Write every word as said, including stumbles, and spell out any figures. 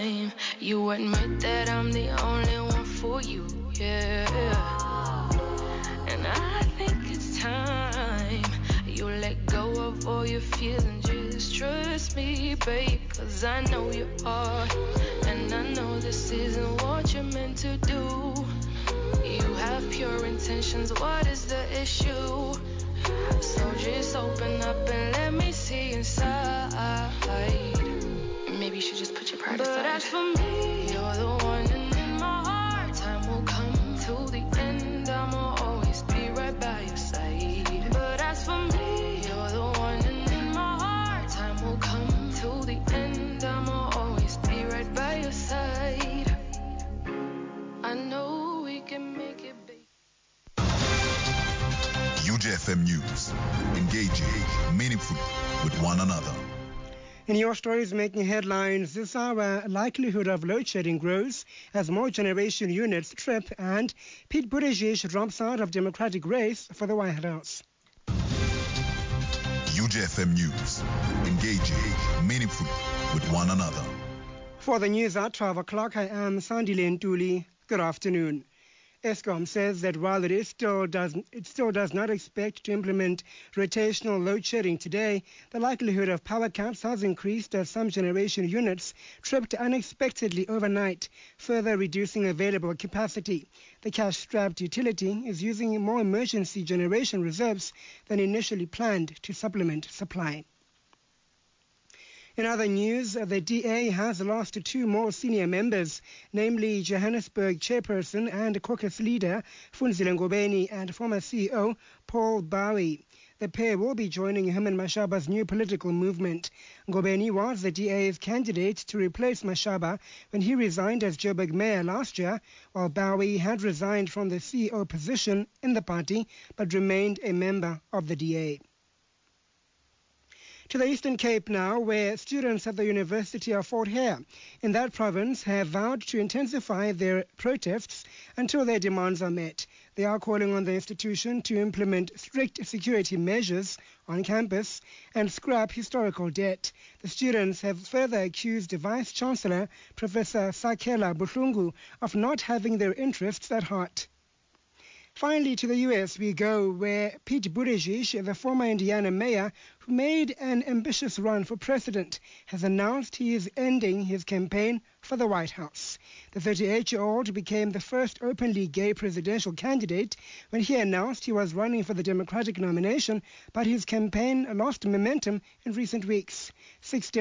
time you admit that I'm the only one for you, yeah. And I think it's time you let go of all your fears and just trust me, babe, cause I know you are. And I know this isn't what you're meant to do. You have pure intentions, what is the issue? So just open up and let me see inside. Maybe you should just put your pride aside. But as for me, you're the one, and in my heart, time will come to the end. I'ma always be right by your side. But as for me, you're the one, and in my heart, time will come to the end. I'ma always be right by your side. I know we can make it big. U J F M News, engaging meaningfully with one another. In your stories making headlines this hour, likelihood of load shedding grows as more generation units trip, and Pete Buttigieg drops out of Democratic race for the White House. U J F M News, engaging meaningfully with one another. For the news at twelve o'clock, I am Sandile Ntuli. Good afternoon. Eskom says that while it is still does it still does not expect to implement rotational load shedding today, the likelihood of power cuts has increased as some generation units tripped unexpectedly overnight, further reducing available capacity. The cash-strapped utility is using more emergency generation reserves than initially planned to supplement supply. In other news, the D A has lost two more senior members, namely Johannesburg chairperson and caucus leader Funzile Ngobeni and former C E O Paul Bowie. The pair will be joining Herman Mashaba's new political movement. Ngobeni was the D A's candidate to replace Mashaba when he resigned as Joburg mayor last year, while Bowie had resigned from the C E O position in the party but remained a member of the D A. To the Eastern Cape now, where students at the University of Fort Hare in that province have vowed to intensify their protests until their demands are met. They are calling on the institution to implement strict security measures on campus and scrap historical debt. The students have further accused Vice-Chancellor Professor Sakela Buhlungu of not having their interests at heart. Finally, to the U S we go, where Pete Buttigieg, the former Indiana mayor who made an ambitious run for president, has announced he is ending his campaign for the White House. The thirty-eight-year-old became the first openly gay presidential candidate when he announced he was running for the Democratic nomination, but his campaign lost momentum in recent weeks. Six